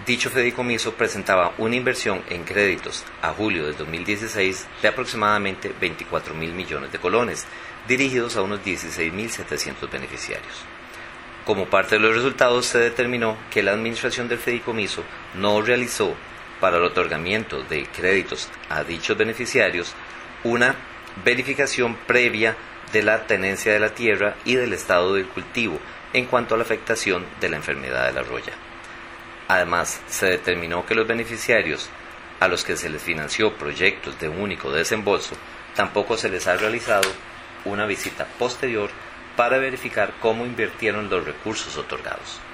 Dicho fideicomiso presentaba una inversión en créditos a julio del 2016 de aproximadamente 24.000 millones de colones, dirigidos a unos 16.700 beneficiarios. Como parte de los resultados, se determinó que la administración del fideicomiso no realizó para el otorgamiento de créditos a dichos beneficiarios una verificación previa de la tenencia de la tierra y del estado del cultivo en cuanto a la afectación de la enfermedad de la roya. Además, se determinó que los beneficiarios a los que se les financió proyectos de único desembolso tampoco se les ha realizado una visita posterior para verificar cómo invirtieron los recursos otorgados.